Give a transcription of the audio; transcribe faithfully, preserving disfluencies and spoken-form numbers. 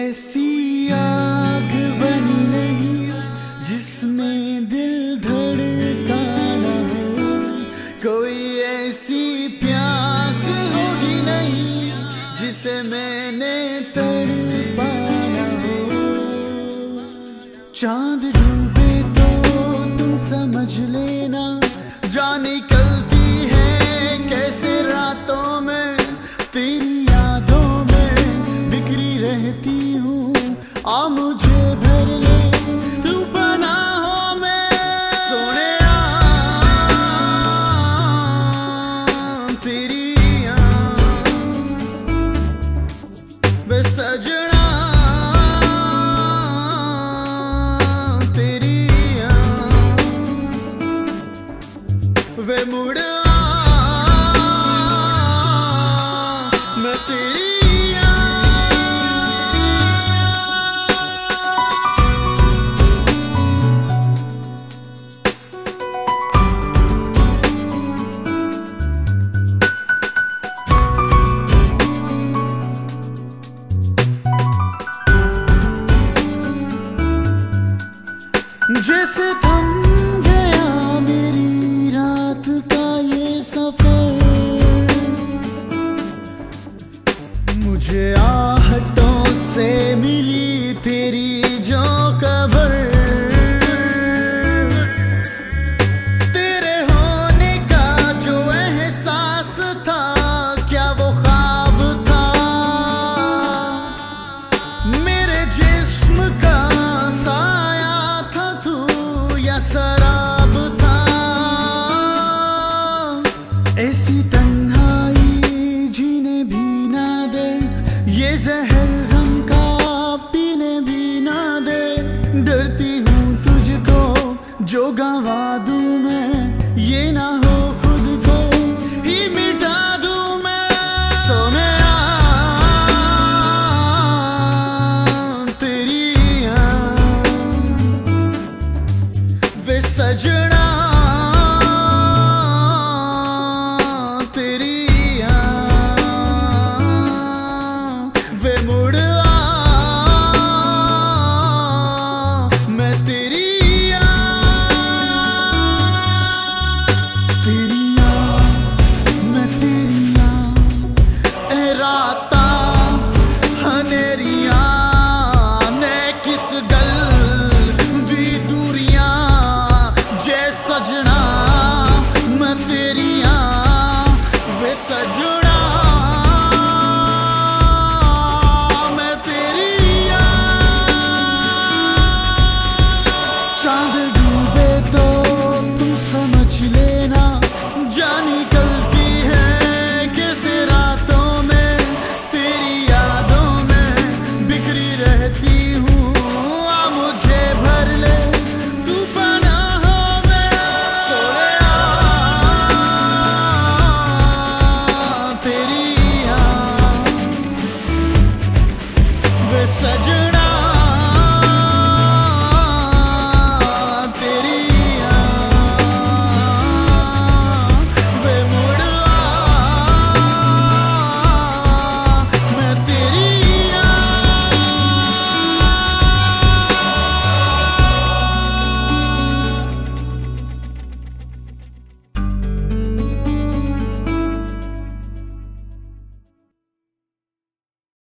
ऐसी आग बनी नहीं जिसमें दिल धड़का न हो, कोई ऐसी प्यास होगी नहीं जिसे मैंने तड़पा न हो। चांद डूबे तो तुम समझ लेना, जान निकलती है कैसे रातों में, तेरी यादों में बिखरी रहती हूँ। आ मुझे भर ले तू पनाहों में, सोनिया तेरी वे सजना तेरी वे मुड़ मैं तेरी जैसे थम गया मेरी रात का ये सफर, मुझे आहटों से मिली तेरी जो खबर। तेरे होने का जो एहसास था क्या वो ख्वाब था, मेरे जिस्म का साया था तू या शराब था। ऐसी तन्हाई जीने भी ना दे, ये जहर गम का पीने भी ना दे। डरती हूँ तुझको जो गवा दूँ मैं, ये ना